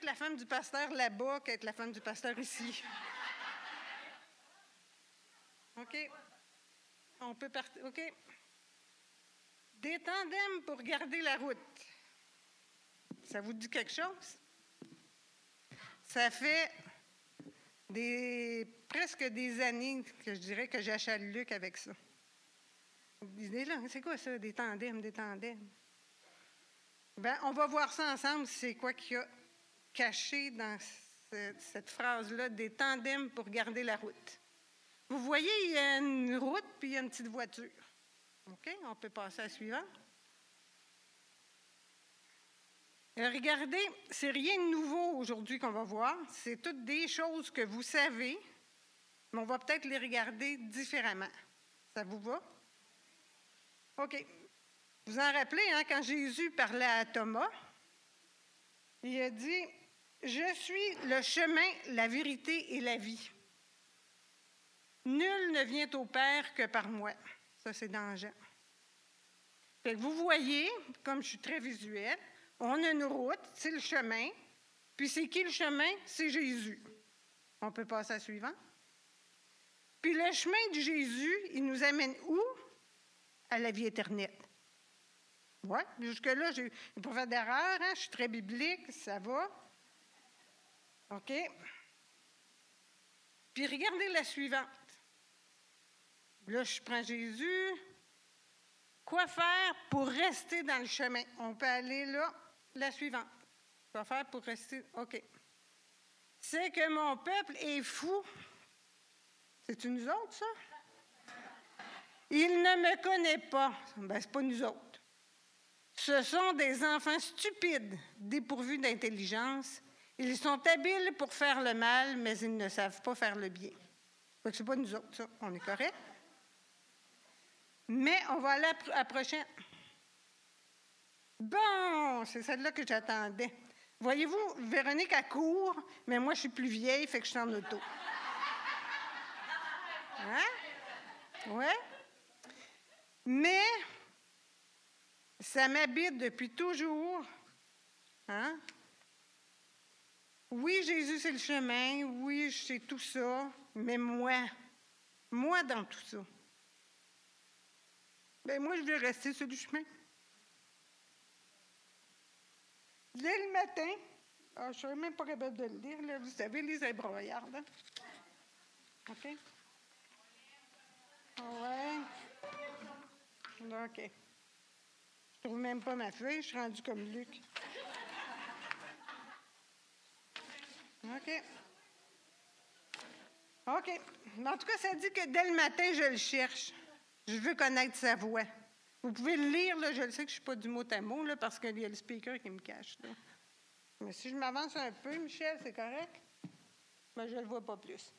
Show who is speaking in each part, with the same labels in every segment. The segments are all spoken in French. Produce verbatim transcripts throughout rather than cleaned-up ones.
Speaker 1: la femme du pasteur là-bas qu'être la femme du pasteur ici. OK. On peut partir. OK. Des tandems pour garder la route. Ça vous dit quelque chose? Ça fait des, presque des années que je dirais que j'achète Luc avec ça. C'est quoi ça, des tandems, des tandems? Bien, on va voir ça ensemble, c'est quoi qu'il y a caché dans cette, cette phrase-là, des tandems pour garder la route. Vous voyez, il y a une route, puis il y a une petite voiture. OK, on peut passer à la suivante. Regardez, c'est rien de nouveau aujourd'hui qu'on va voir. C'est toutes des choses que vous savez, mais on va peut-être les regarder différemment. Ça vous va? OK. Vous en rappelez, hein, quand Jésus parlait à Thomas, il a dit, « Je suis le chemin, la vérité et la vie. Nul ne vient au Père que par moi. » Ça, c'est dans Jean. Fait que vous voyez, comme je suis très visuelle, on a une route, c'est le chemin. Puis c'est qui le chemin? C'est Jésus. On peut passer à la suivante. Puis le chemin de Jésus, il nous amène où? À la vie éternelle. Oui, jusque-là, je n'ai pas fait d'erreur, hein? Je suis très biblique, ça va. OK. Puis regardez la suivante. Là, je prends Jésus. Quoi faire pour rester dans le chemin? On peut aller là. La suivante. Quoi faire pour rester? OK. C'est que mon peuple est fou. C'est-tu nous autres, ça? Il ne me connaît pas. Bien, c'est pas nous autres. Ce sont des enfants stupides, dépourvus d'intelligence. Ils sont habiles pour faire le mal, mais ils ne savent pas faire le bien. Donc, c'est pas nous autres, ça. On est correct? Mais on va aller à la prochaine. Bon, c'est celle-là que j'attendais. Voyez-vous, Véronique, elle court, mais moi, je suis plus vieille, fait que je suis en auto. Hein? Ouais? Mais, ça m'habite depuis toujours. Hein? Oui, Jésus, c'est le chemin. Oui, je sais tout ça. Mais moi, moi dans tout ça, bien, moi, je vais rester sur le chemin. Dès le matin, oh, je ne serais même pas capable de le lire, là, vous savez, les ébroillards. Hein? OK? Ouais. OK. Je ne trouve même pas ma feuille, je suis rendue comme Luc. OK. OK. En tout cas, ça dit que dès le matin, je le cherche. Je veux connaître sa voix. Vous pouvez le lire, là, je le sais que je ne suis pas du mot à mot, là, parce qu'il y a le speaker qui me cache. Là. Mais si je m'avance un peu, Michel, c'est correct? Mais je ne le vois pas plus.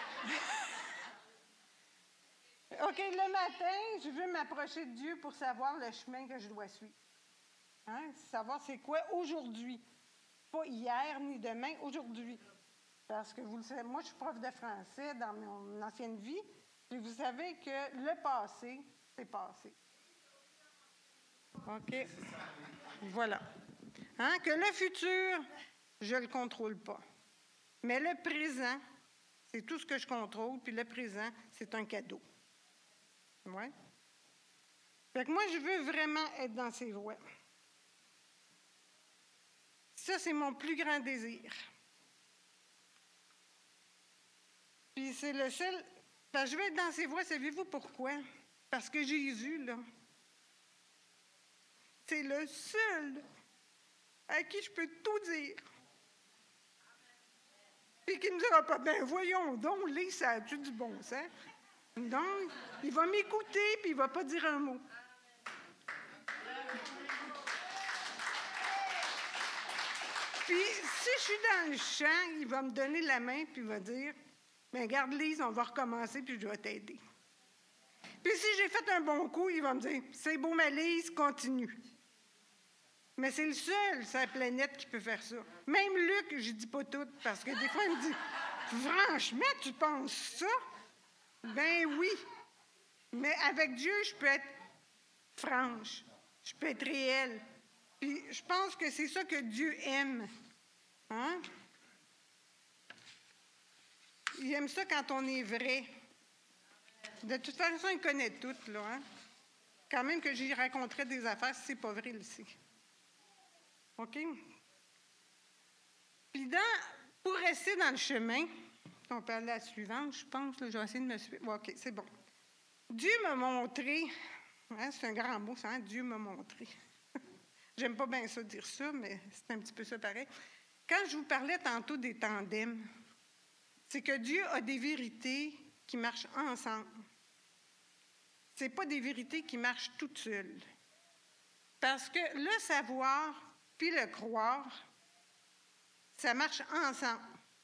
Speaker 1: OK, le matin, je veux m'approcher de Dieu pour savoir le chemin que je dois suivre. Hein? Savoir c'est quoi aujourd'hui. Pas hier ni demain, aujourd'hui. Parce que vous le savez, moi, je suis prof de français dans mon ancienne vie, et vous savez que le passé, c'est passé. OK. Voilà. Hein? Que le futur, je ne le contrôle pas. Mais le présent, c'est tout ce que je contrôle, puis le présent, c'est un cadeau. Oui. Fait que moi, je veux vraiment être dans ses voies. Ça, c'est mon plus grand désir. Puis c'est le seul... Parce que je veux être dans ses voies, savez-vous pourquoi? Parce que Jésus, là, c'est le seul à qui je peux tout dire. Puis qui ne me dira pas, ben voyons donc, Lise, ça a-tu du bon sens? Donc, il va m'écouter, puis il ne va pas dire un mot. Puis, si je suis dans le champ, il va me donner la main, puis il va dire, bien, garde Lise, on va recommencer, puis je vais t'aider. Puis si j'ai fait un bon coup, il va me dire, c'est beau, ma Lise, continue. Mais c'est le seul sur la planète qui peut faire ça. Même Luc, je ne dis pas tout, parce que des fois, il me dit, franchement, tu penses ça? Ben oui. Mais avec Dieu, je peux être franche. Je peux être réelle. Puis je pense que c'est ça que Dieu aime. Hein? Il aime ça quand on est vrai. De toute façon, il connaît tout, là. Hein? Quand même que j'y raconterais des affaires si c'est pas vrai, il sait. OK? Puis dans, pour rester dans le chemin, on peut aller à la suivante, je pense, là, je vais essayer de me suivre. OK, c'est bon. Dieu m'a montré, hein, c'est un grand mot, ça, hein? Dieu m'a montré. J'aime pas bien ça dire ça, mais c'est un petit peu ça pareil. Quand je vous parlais tantôt des tandems, c'est que Dieu a des vérités qui marchent ensemble. Ce n'est pas des vérités qui marchent toutes seules. Parce que le savoir puis le croire, ça marche ensemble.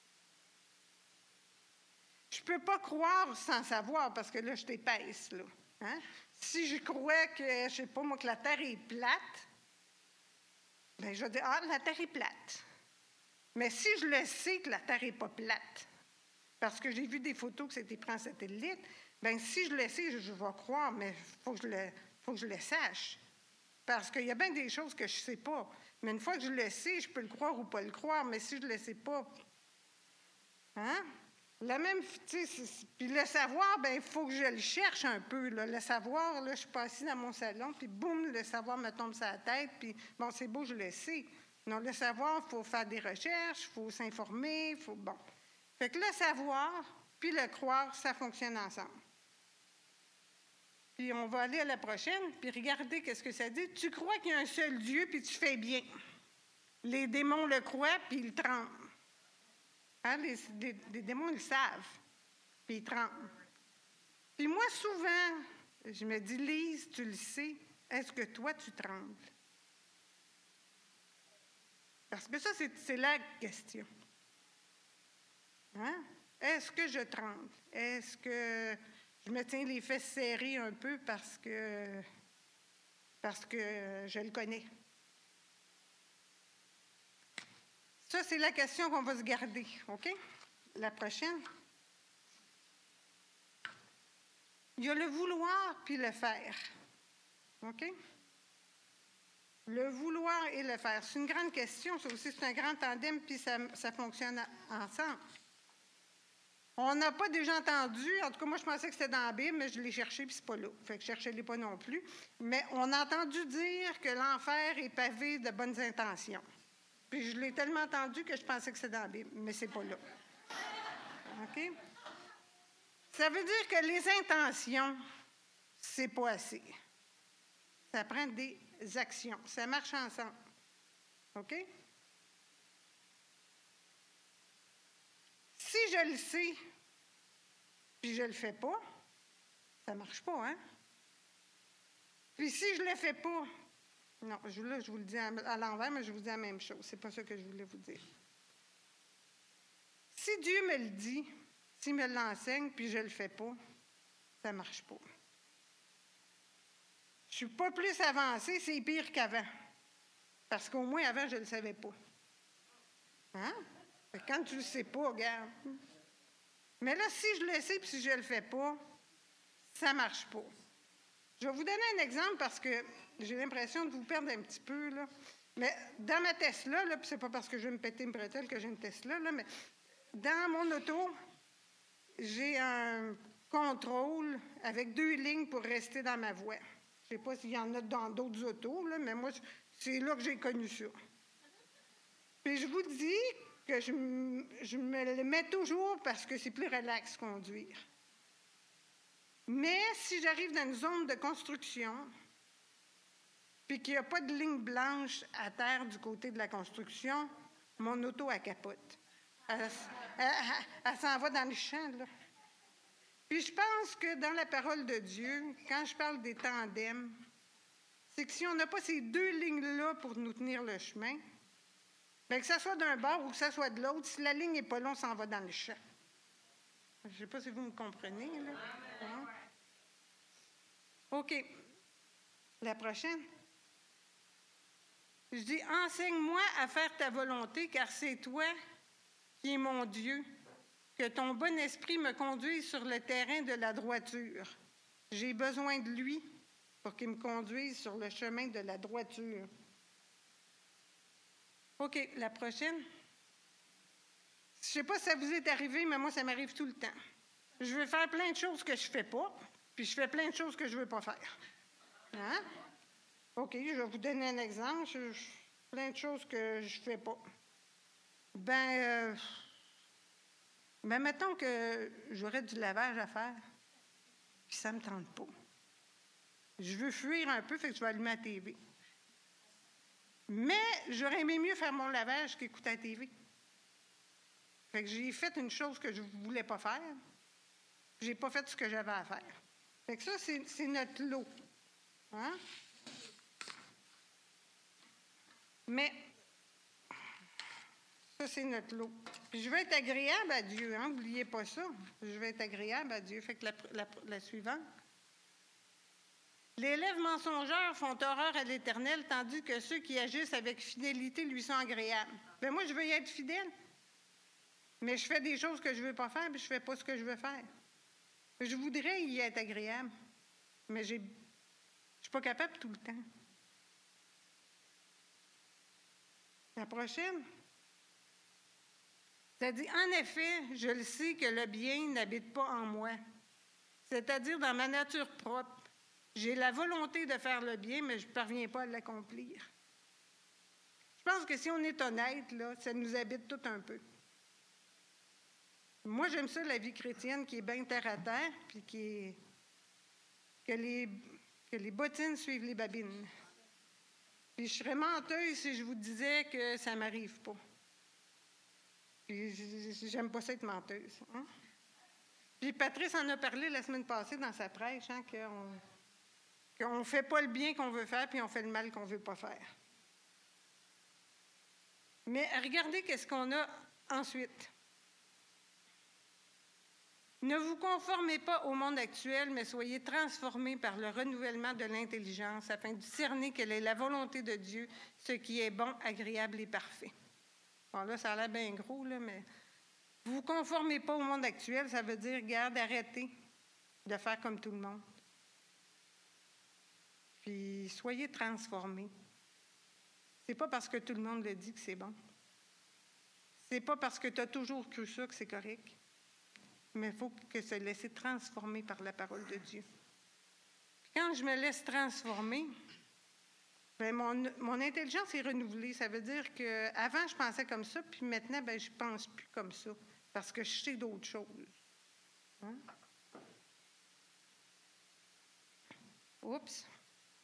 Speaker 1: Je ne peux pas croire sans savoir, parce que là, je t'épaisse, là. Hein? Si je crois que, je ne sais pas moi, que la Terre est plate, bien, je vais dire, ah, la Terre est plate. Mais si je le sais que la Terre n'est pas plate, parce que j'ai vu des photos que c'était pris en satellite, bien, si je le sais, je, je vais croire, mais il faut que je le, faut que je le sache. Parce qu'il y a bien des choses que je ne sais pas. Mais une fois que je le sais, je peux le croire ou pas le croire, mais si je ne le sais pas, hein? La même, tu sais, puis le savoir, bien, il faut que je le cherche un peu. Là. Le savoir, là, je suis pas assise dans mon salon, puis boum, le savoir me tombe sur la tête, puis bon, c'est beau, je le sais. Non, le savoir, il faut faire des recherches, il faut s'informer, il faut, bon. Fait que le savoir, puis le croire, ça fonctionne ensemble. Puis on va aller à la prochaine, puis regardez qu'est-ce que ça dit. Tu crois qu'il y a un seul Dieu, puis tu fais bien. Les démons le croient, puis ils tremblent. Hein, les, les, les démons, ils le savent, puis ils tremblent. Puis moi, souvent, je me dis, Lise, tu le sais, est-ce que toi, tu trembles? Parce que ça, c'est, c'est la question. Hein? Est-ce que je tremble? Est-ce que je me tiens les fesses serrées un peu parce que, parce que je le connais? Ça, c'est la question qu'on va se garder, OK? La prochaine. Il y a le vouloir puis le faire, OK? Le vouloir et le faire. C'est une grande question, ça aussi, c'est un grand tandem, puis ça, ça fonctionne ensemble. On n'a pas déjà entendu, en tout cas, moi, je pensais que c'était dans la Bible, mais je l'ai cherché, puis c'est pas là. Fait que je ne cherchais pas non plus. Mais on a entendu dire que l'enfer est pavé de bonnes intentions. Puis je l'ai tellement entendu que je pensais que c'était dans la Bible, mais c'est pas là. OK? Ça veut dire que les intentions, c'est pas assez. Ça prend des actions. Ça marche ensemble. OK? Si je le sais, puis je ne le fais pas, ça ne marche pas, hein? Puis si je ne le fais pas, non, je, là, je vous le dis à, à l'envers, mais je vous dis la même chose. C'est pas ça que je voulais vous dire. Si Dieu me le dit, s'il me l'enseigne, puis je ne le fais pas, ça ne marche pas. Je ne suis pas plus avancée, c'est pire qu'avant. Parce qu'au moins, avant, je ne le savais pas. Hein? Fait que quand tu ne le sais pas, regarde. Mais là, si je le sais, puis si je ne le fais pas, ça ne marche pas. Je vais vous donner un exemple parce que j'ai l'impression de vous perdre un petit peu, là. Mais dans ma Tesla, là, puis c'est pas parce que je vais me péter une bretelle que j'ai une Tesla, là, mais dans mon auto, j'ai un contrôle avec deux lignes pour rester dans ma voie. Je ne sais pas s'il y en a dans d'autres autos, là, mais moi, c'est là que j'ai connu ça. Puis je vous dis que je, je me le mets toujours parce que c'est plus relax conduire. Mais si j'arrive dans une zone de construction, puis qu'il n'y a pas de ligne blanche à terre du côté de la construction, mon auto, elle capote. Elle, elle, elle, elle s'en va dans le champ, là. Puis je pense que dans la parole de Dieu, quand je parle des tandems, c'est que si on n'a pas ces deux lignes-là pour nous tenir le chemin, bien que ça soit d'un bord ou que ça soit de l'autre, si la ligne n'est pas longue, on s'en va dans le champ. Je ne sais pas si vous me comprenez, là. Hein? OK. La prochaine. Je dis, enseigne-moi à faire ta volonté, car c'est toi qui es mon Dieu. Que ton bon esprit me conduise sur le terrain de la droiture. J'ai besoin de lui pour qu'il me conduise sur le chemin de la droiture. OK, la prochaine. sais pas si ça vous est arrivé, mais moi, ça m'arrive tout le temps. Je veux faire plein de choses que je fais pas, puis je fais plein de choses que je veux pas faire. Hein? OK, je vais vous donner un exemple. Je, je, plein de choses que je fais pas. Ben, euh, ben, mettons que j'aurais du lavage à faire, puis ça me tente pas. Je veux fuir un peu, fait que je vais allumer la T V. Mais j'aurais aimé mieux faire mon lavage qu'écouter la T V. Fait que j'ai fait une chose que je ne voulais pas faire. J'ai pas fait ce que j'avais à faire. Fait que ça, c'est, c'est notre lot. Hein? Mais, ça, c'est notre lot. Puis je veux être agréable à Dieu, hein? N'oubliez pas ça. Je veux être agréable à Dieu. Fait que la, la, la suivante. Les lèvres mensongeurs font horreur à l'Éternel, tandis que ceux qui agissent avec fidélité lui sont agréables. Bien, moi, je veux y être fidèle. Mais je fais des choses que je ne veux pas faire, puis je ne fais pas ce que je veux faire. Je voudrais y être agréable, mais j'ai, je ne suis pas capable tout le temps. La prochaine. Ça dit, en effet, je le sais que le bien n'habite pas en moi, c'est-à-dire dans ma nature propre. J'ai la volonté de faire le bien, mais je ne parviens pas à l'accomplir. Je pense que si on est honnête, là, ça nous habite tout un peu. Moi, j'aime ça, la vie chrétienne, qui est bien terre à terre, puis qui est, que, les, que les bottines suivent les babines. Puis je serais menteuse si je vous disais que ça ne m'arrive pas. Puis j'aime pas ça être menteuse. Hein? Puis Patrice en a parlé la semaine passée dans sa prêche, hein, qu'on qu'on ne fait pas le bien qu'on veut faire, puis on fait le mal qu'on ne veut pas faire. Mais regardez qu'est-ce qu'on a ensuite. Ne vous conformez pas au monde actuel, mais soyez transformés par le renouvellement de l'intelligence afin de discerner quelle est la volonté de Dieu, ce qui est bon, agréable et parfait. Bon, là, ça a l'air bien gros, là, mais vous ne vous conformez pas au monde actuel, ça veut dire, garde, arrêtez de faire comme tout le monde. Puis, soyez transformés. C'est pas parce que tout le monde le dit que c'est bon. C'est pas parce que tu as toujours cru ça que c'est correct. Mais il faut que se laisser transformer par la parole de Dieu. Puis quand je me laisse transformer, bien, mon, mon intelligence est renouvelée. Ça veut dire qu'avant, je pensais comme ça, puis maintenant, bien, je ne pense plus comme ça, parce que je sais d'autres choses. Hein? Oups.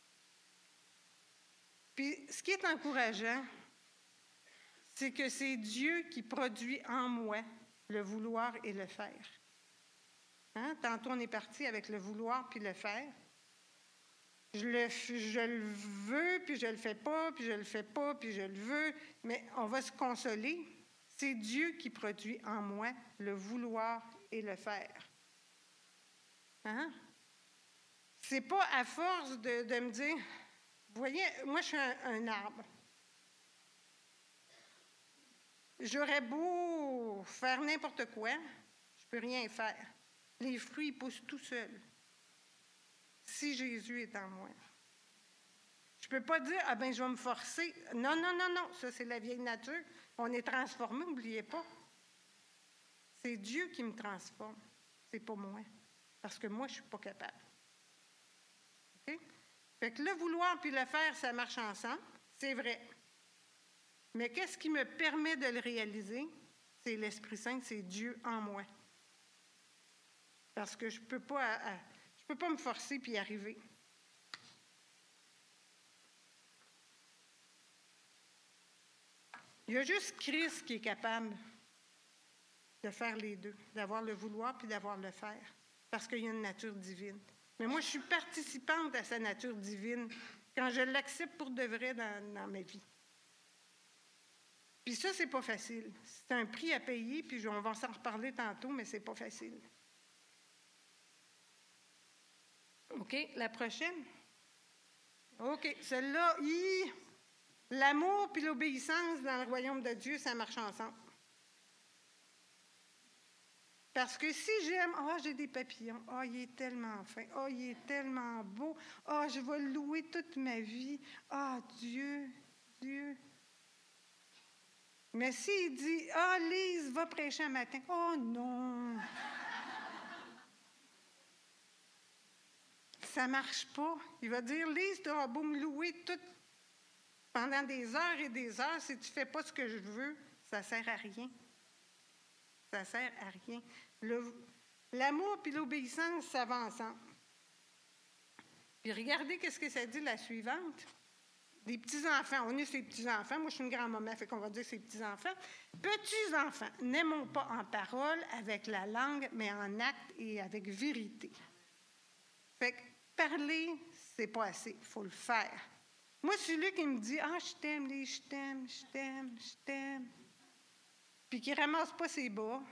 Speaker 1: Puis, ce qui est encourageant, c'est que c'est Dieu qui produit en moi le vouloir et le faire. Hein? Tantôt, on est parti avec le vouloir puis le faire. Je le, je le veux, puis je le fais pas, puis je le fais pas, puis je le veux. Mais on va se consoler. C'est Dieu qui produit en moi le vouloir et le faire. Hein? C'est pas à force de, de me dire, vous voyez, moi je suis un, un arbre. J'aurais beau faire n'importe quoi, je peux rien faire. Les fruits ils poussent tout seuls. Si Jésus est en moi. Je ne peux pas dire, ah ben je vais me forcer. Non, non, non, non, ça c'est la vieille nature. On est transformé, n'oubliez pas. C'est Dieu qui me transforme. C'est pas moi. Parce que moi, je ne suis pas capable. OK? Fait que le vouloir puis le faire, ça marche ensemble. C'est vrai. Mais qu'est-ce qui me permet de le réaliser? C'est l'Esprit Saint, c'est Dieu en moi. Parce que je ne peux pas, je peux pas me forcer puis y arriver. Il y a juste Christ qui est capable de faire les deux, d'avoir le vouloir puis d'avoir le faire, parce qu'il y a une nature divine. Mais moi, je suis participante à sa nature divine quand je l'accepte pour de vrai dans, dans ma vie. Puis ça, c'est pas facile. C'est un prix à payer, puis on va s'en reparler tantôt, mais c'est pas facile. OK, la prochaine? OK, celle-là, hi, l'amour puis l'obéissance dans le royaume de Dieu, ça marche ensemble. Parce que si j'aime, ah, oh, j'ai des papillons, ah, oh, il est tellement fin, ah, oh, il est tellement beau, ah, oh, je vais le louer toute ma vie, ah, oh, Dieu, Dieu. Mais s'il dit, ah, oh, Lise, va va prêcher un matin. Oh non! Ça ne marche pas. Il va dire, Lise, tu auras beau me louer tout pendant des heures et des heures, si tu ne fais pas ce que je veux, ça ne sert à rien. Ça ne sert à rien. Le, l'amour et l'obéissance, ça va ensemble. Puis regardez qu'est-ce que ça dit la suivante. Des petits-enfants. On est ses petits-enfants. Moi, je suis une grand-maman, fait qu'on va dire ses petits-enfants. Petits-enfants, n'aimons pas en parole avec la langue, mais en acte et avec vérité. Fait que parler, c'est pas assez. Il faut le faire. Moi, celui qui me dit « Ah, je t'aime, Lise, je t'aime, je t'aime, je t'aime », puis qui ramasse pas ses bas,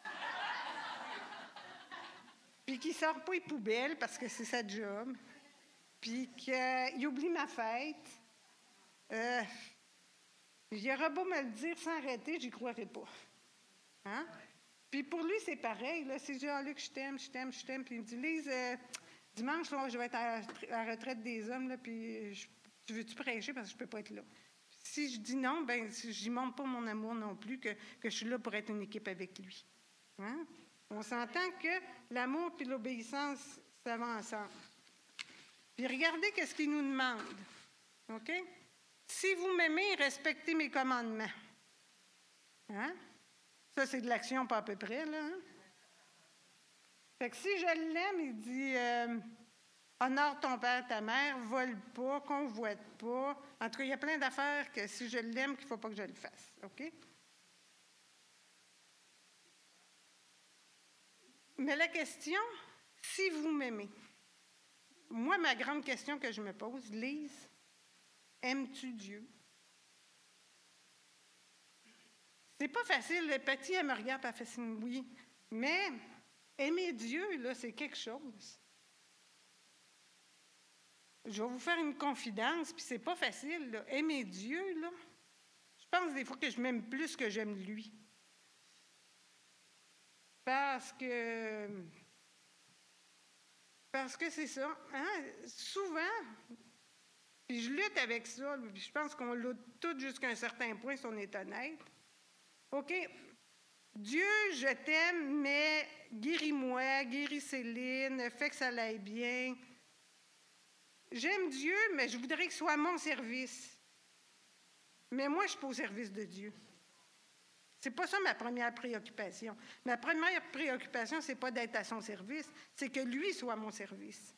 Speaker 1: puis qui sort pas les poubelles parce que c'est sa job, puis qu'il oublie ma fête, euh, il aura beau me le dire sans arrêter, j'y croirais pas. Hein? Puis pour lui, c'est pareil. Là, si je dis « Ah, Luc, je t'aime, je t'aime, je t'aime », puis il me dit « Lise, euh, dimanche, là, je vais être à la retraite des hommes, là, puis je, tu veux-tu prêcher parce que je peux pas être là? » Si je dis non, ben je n'y montre pas mon amour non plus, que, que je suis là pour être une équipe avec lui. Hein? On s'entend que l'amour et l'obéissance, ça va ensemble. Puis regardez qu'est-ce qu'il nous demande. OK? Si vous m'aimez, respectez mes commandements. Hein? Ça, c'est de l'action pas à peu près, là. Hein? Fait que si je l'aime, il dit euh, honore ton père, ta mère, vole pas, convoite pas. En tout cas, il y a plein d'affaires que si je l'aime, qu'il ne faut pas que je le fasse. OK? Mais la question, si vous m'aimez, moi, ma grande question que je me pose, Lise, aimes-tu Dieu? C'est pas facile. Le petit, elle me regarde, elle fait signe oui. Mais aimer Dieu, là, c'est quelque chose. Je vais vous faire une confidence, puis c'est pas facile, là. Aimer Dieu, là, je pense des fois que je m'aime plus que j'aime lui. Parce que... Parce que c'est ça. Hein? Souvent, puis je lutte avec ça, puis je pense qu'on lutte tous jusqu'à un certain point, si on est honnête. OK, Dieu, je t'aime, mais guéris-moi, guéris Céline, fais que ça aille bien. J'aime Dieu, mais je voudrais qu'il soit à mon service. Mais moi, je ne suis pas au service de Dieu. C'est pas ça ma première préoccupation. Ma première préoccupation, c'est pas d'être à son service, c'est que lui soit à mon service.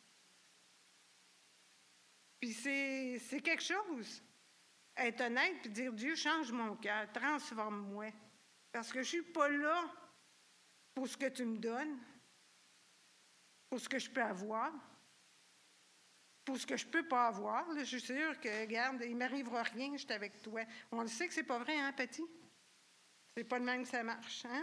Speaker 1: Puis c'est, c'est quelque chose. Être honnête puis dire Dieu, change mon cœur, transforme-moi. Parce que je ne suis pas là pour ce que tu me donnes, pour ce que je peux avoir, pour ce que je ne peux pas avoir. Là, je suis sûre que, regarde, il ne m'arrivera rien, je suis avec toi. On le sait que ce n'est pas vrai, hein, Petit? C'est pas de même que ça marche, hein?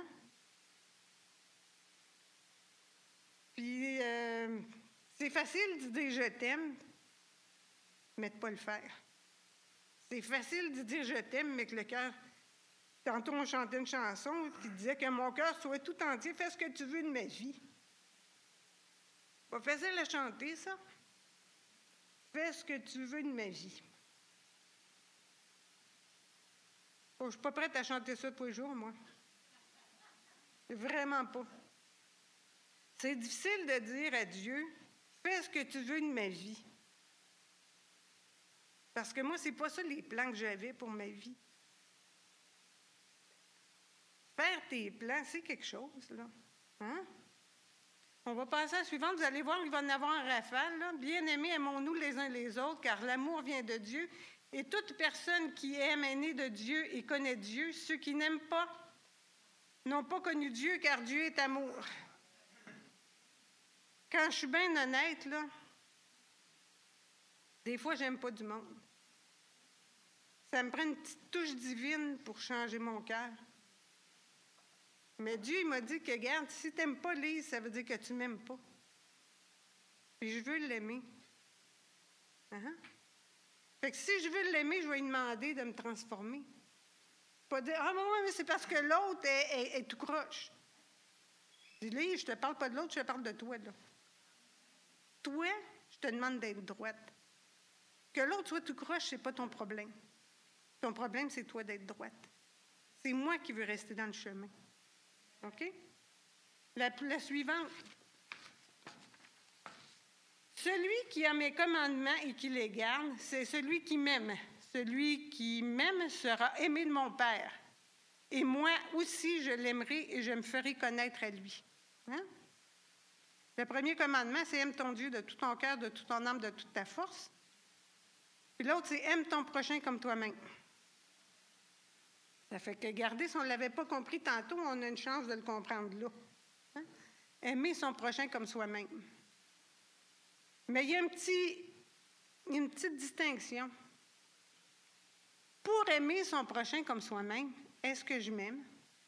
Speaker 1: Puis, euh, c'est facile de dire je t'aime, mais de ne pas le faire. C'est facile de dire je t'aime, mais que le cœur... Tantôt, on chantait une chanson qui disait que mon cœur soit tout entier, fais ce que tu veux de ma vie. Pas facile à chanter, ça. Fais ce que tu veux de ma vie. Oh, je ne suis pas prête à chanter ça tous les jours, moi. Vraiment pas. C'est difficile de dire à Dieu, fais ce que tu veux de ma vie. Parce que moi, ce n'est pas ça les plans que j'avais pour ma vie. Faire tes plans, c'est quelque chose, là. Hein? On va passer à la suivante. Vous allez voir, il va en avoir un rafale. Là. Bien-aimés, aimons-nous les uns les autres, car l'amour vient de Dieu. Et toute personne qui aime est née de Dieu et connaît Dieu. Ceux qui n'aiment pas n'ont pas connu Dieu, car Dieu est amour. Quand je suis bien honnête, là, des fois, j'aime pas du monde. Ça me prend une petite touche divine pour changer mon cœur. Mais Dieu, il m'a dit que, regarde, si tu n'aimes pas Lise, ça veut dire que tu ne m'aimes pas. Puis je veux l'aimer. Uh-huh. Fait que si je veux l'aimer, je vais lui demander de me transformer. Pas dire, ah, oui, mais c'est parce que l'autre est, est, est tout croche. Je dis, Lise, je ne te parle pas de l'autre, je te parle de toi, là. Toi, je te demande d'être droite. Que l'autre soit tout croche, ce n'est pas ton problème. Ton problème, c'est toi d'être droite. C'est moi qui veux rester dans le chemin. OK? La, la suivante. Celui qui a mes commandements et qui les garde, c'est celui qui m'aime. Celui qui m'aime sera aimé de mon Père. Et moi aussi, je l'aimerai et je me ferai connaître à lui. Hein? Le premier commandement, c'est aime ton Dieu de tout ton cœur, de toute ton âme, de toute ta force. Puis l'autre, c'est aime ton prochain comme toi-même. Ça fait que garder, si on ne l'avait pas compris tantôt, on a une chance de le comprendre là. Hein? Aimer son prochain comme soi-même. Mais il y a un petit, une petite distinction. Pour aimer son prochain comme soi-même, est-ce que je m'aime?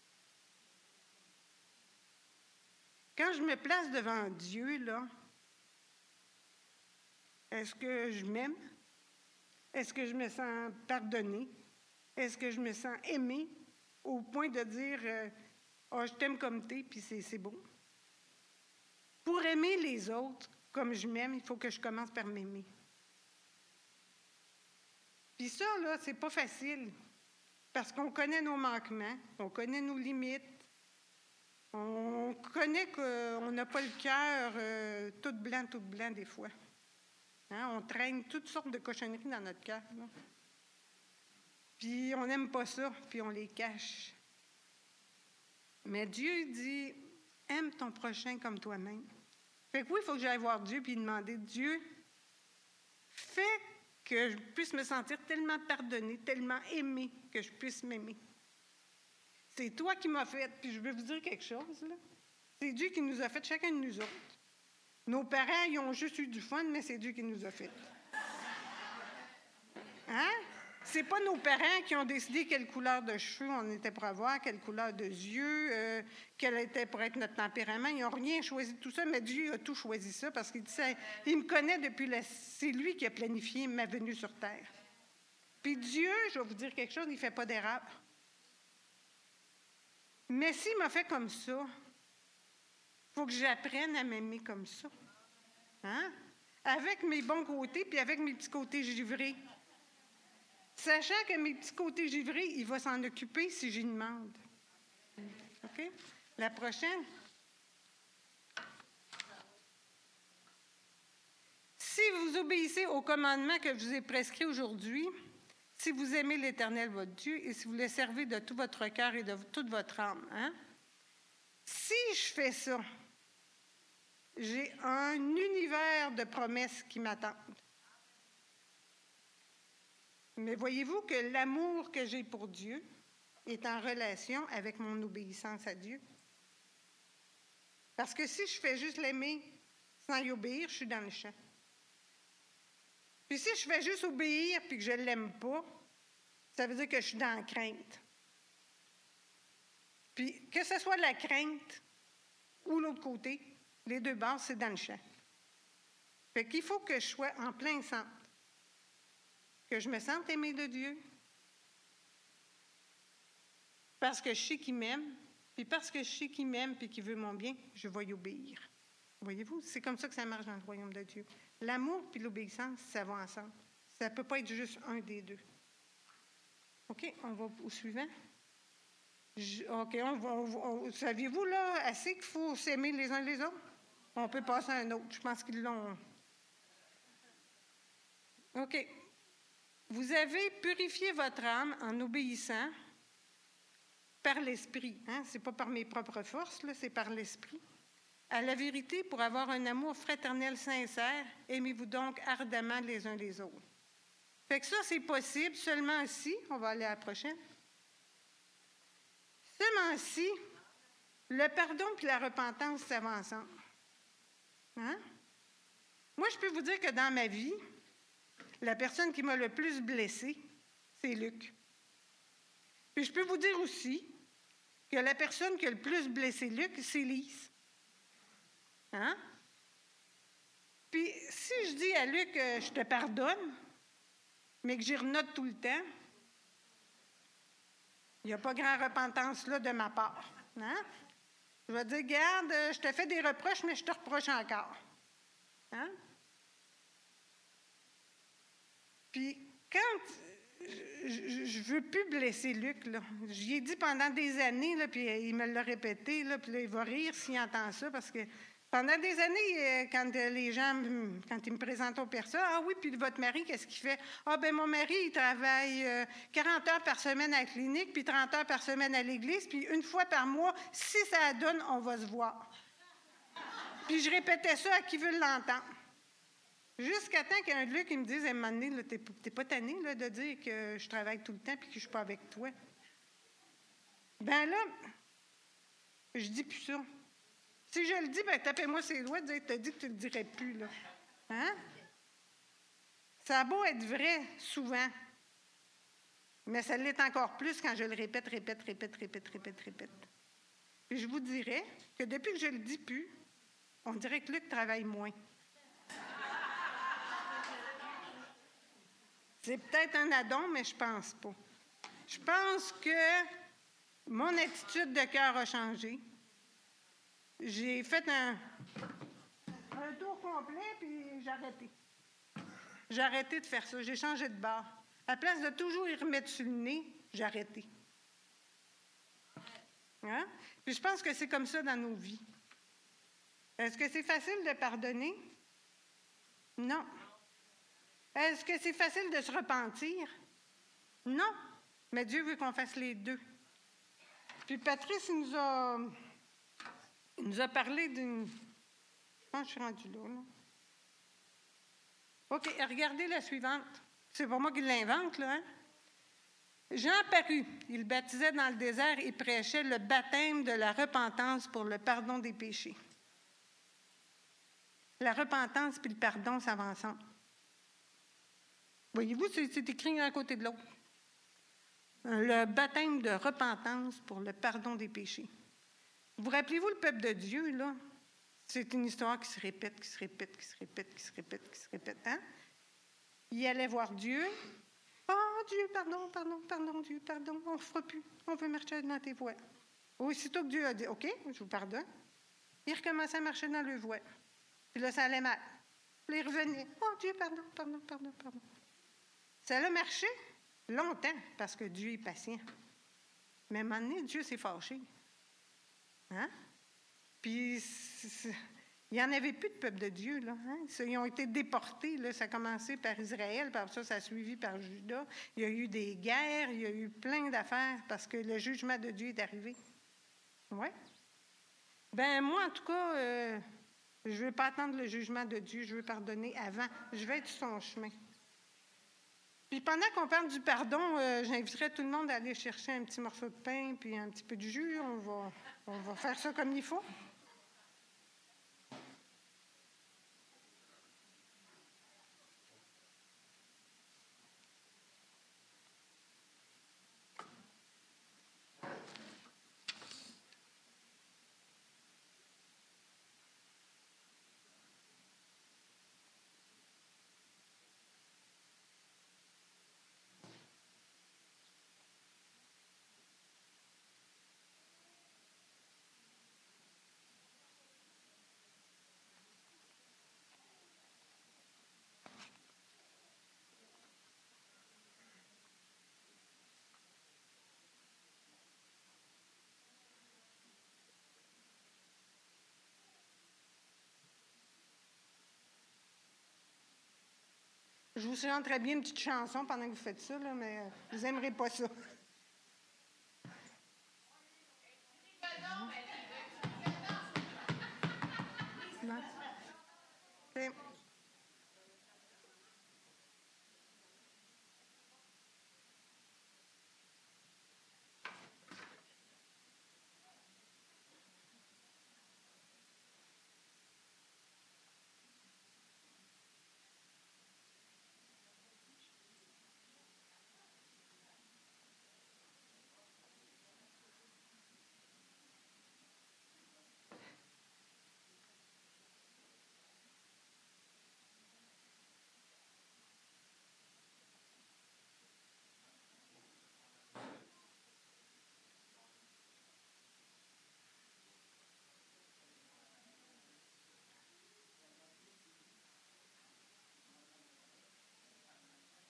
Speaker 1: Quand je me place devant Dieu, là, est-ce que je m'aime? Est-ce que je me sens pardonnée? Est-ce que je me sens aimée au point de dire euh, « Oh, je t'aime comme t'es, puis c'est, c'est beau. » Pour aimer les autres comme je m'aime, il faut que je commence par m'aimer. Puis ça, là, c'est pas facile, parce qu'on connaît nos manquements, on connaît nos limites, on connaît qu'on n'a pas le cœur euh, tout blanc, tout blanc des fois. Hein? On traîne toutes sortes de cochonneries dans notre cœur. Là. Puis on n'aime pas ça, puis on les cache. Mais Dieu dit, aime ton prochain comme toi-même. Fait que oui, il faut que j'aille voir Dieu puis demander, Dieu, fais que je puisse me sentir tellement pardonnée, tellement aimée, que je puisse m'aimer. C'est toi qui m'as fait, puis je veux vous dire quelque chose, là. C'est Dieu qui nous a fait, chacun de nous autres. Nos parents, ils ont juste eu du fun, mais c'est Dieu qui nous a fait. Hein? C'est pas nos parents qui ont décidé quelle couleur de cheveux on était pour avoir, quelle couleur de yeux, euh, quel était pour être notre tempérament. Ils n'ont rien choisi de tout ça, mais Dieu a tout choisi ça parce qu'il dit, il me connaît depuis la... C'est lui qui a planifié ma venue sur terre. Puis Dieu, je vais vous dire quelque chose, il ne fait pas d'erreur. Mais s'il m'a fait comme ça, il faut que j'apprenne à m'aimer comme ça. Hein? Avec mes bons côtés, puis avec mes petits côtés givrés. Sachant que mes petits côtés givrés, il va s'en occuper si j'y demande. OK? La prochaine. Si vous obéissez aux commandements que je vous ai prescrits aujourd'hui, si vous aimez l'Éternel, votre Dieu, et si vous le servez de tout votre cœur et de toute votre âme, hein? Si je fais ça, j'ai un univers de promesses qui m'attendent. Mais voyez-vous que l'amour que j'ai pour Dieu est en relation avec mon obéissance à Dieu. Parce que si je fais juste l'aimer sans y obéir, je suis dans le champ. Puis si je fais juste obéir puis que je ne l'aime pas, ça veut dire que je suis dans la crainte. Puis que ce soit la crainte ou l'autre côté, les deux bases, c'est dans le champ. Fait qu'il faut que je sois en plein centre. Que je me sente aimée de Dieu. Parce que je sais qu'il m'aime. Puis parce que je sais qu'il m'aime et qu'il veut mon bien, je vais y obéir. Voyez-vous, c'est comme ça que ça marche dans le royaume de Dieu. L'amour et l'obéissance, ça va ensemble. Ça ne peut pas être juste un des deux. OK, on va au suivant. Je, OK, on va, on va, on, saviez-vous, là, assez qu'il faut s'aimer les uns les autres? On peut passer à un autre. Je pense qu'ils l'ont. OK. Vous avez purifié votre âme en obéissant par l'Esprit. Hein? Ce n'est pas par mes propres forces, là, c'est par l'Esprit. À la vérité, pour avoir un amour fraternel sincère, aimez-vous donc ardemment les uns les autres. Fait que ça, c'est possible seulement si, on va aller à la prochaine, seulement si le pardon et la repentance, ça va ensemble. Hein? Moi, je peux vous dire que dans ma vie, la personne qui m'a le plus blessée, c'est Luc. Puis je peux vous dire aussi que la personne qui a le plus blessé Luc, c'est Lise. Hein? Puis si je dis à Luc, euh, je te pardonne, mais que j'y renote tout le temps, il n'y a pas grand repentance là de ma part. Hein? Je vais dire, regarde, je te fais des reproches, mais je te reproche encore. Hein? Puis quand je ne veux plus blesser Luc, là. J'y ai dit pendant des années, là, puis il me l'a répété, là, puis là, il va rire s'il entend ça, parce que pendant des années, quand les gens, quand ils me présentent aux personnes, « Ah oui, puis votre mari, qu'est-ce qu'il fait? »« Ah ben mon mari, il travaille quarante heures par semaine à la clinique, puis trente heures par semaine à l'église, puis une fois par mois, si ça donne, on va se voir. » Puis je répétais ça à qui veut l'entendre. Jusqu'à temps qu'un Luc il me dise à un moment donné, tu n'es pas tanné là, de dire que je travaille tout le temps et que je ne suis pas avec toi. Ben là, je dis plus ça. Si je le dis, ben tapez-moi ses doigts, tu as dit que tu ne le dirais plus. Là. Hein? Ça a beau être vrai, souvent, mais ça l'est encore plus quand je le répète, répète, répète, répète, répète, répète. Puis je vous dirais que depuis que je ne le dis plus, on dirait que Luc travaille moins. C'est peut-être un addon, mais je ne pense pas. Je pense que mon attitude de cœur a changé. J'ai fait un, un tour complet, puis j'ai arrêté. J'ai arrêté de faire ça. J'ai changé de bord. À la place de toujours y remettre sur le nez, j'ai arrêté. Hein? Puis je pense que c'est comme ça dans nos vies. Est-ce que c'est facile de pardonner? Non. Est-ce que c'est facile de se repentir? Non. Mais Dieu veut qu'on fasse les deux. Puis Patrice, il nous a, il nous a parlé d'une... Je pense que je suis rendue là, là. OK, regardez la suivante. C'est pas moi qui l'invente, là, hein? Jean parut. Il baptisait dans le désert et prêchait le baptême de la repentance pour le pardon des péchés. La repentance puis le pardon, ça va ensemble. Voyez-vous, c'est, c'est écrit un à côté de l'autre. Le baptême de repentance pour le pardon des péchés. Vous rappelez-vous le peuple de Dieu, là? C'est une histoire qui se répète, qui se répète, qui se répète, qui se répète, qui se répète. Hein? Il allait voir Dieu. « Oh, Dieu, pardon, pardon, pardon, Dieu, pardon, on ne fera plus. On veut marcher dans tes voies. » Aussitôt que Dieu a dit « OK, je vous pardonne », il recommençait à marcher dans le voie. Puis là, ça allait mal. Puis il revenait. « Oh, Dieu, pardon, pardon, pardon, pardon. » Ça a marché longtemps parce que Dieu est patient. Mais à un moment donné, Dieu s'est fâché. Hein? Puis, c'est, il n'y en avait plus de peuple de Dieu. Là, hein? Ils ont été déportés. Là. Ça a commencé par Israël, par ça, ça a suivi par Juda. Il y a eu des guerres, il y a eu plein d'affaires parce que le jugement de Dieu est arrivé. Oui? Ben moi, en tout cas, euh, je ne veux pas attendre le jugement de Dieu. Je veux pardonner avant. Je vais être sur son chemin. Puis pendant qu'on parle du pardon, euh, j'inviterais tout le monde à aller chercher un petit morceau de pain puis un petit peu de jus. On va, on va faire ça comme il faut. Je vous chanterais bien une petite chanson pendant que vous faites ça, là, mais vous n'aimerez pas ça. Non. Okay.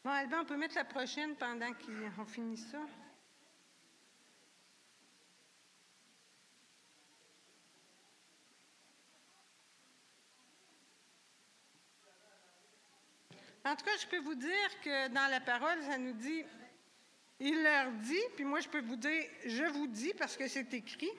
Speaker 1: Bon, Albin, on peut mettre la prochaine pendant qu'on finit ça. En tout cas, je peux vous dire que dans la parole, ça nous dit, il leur dit, puis moi je peux vous dire, je vous dis parce que c'est écrit,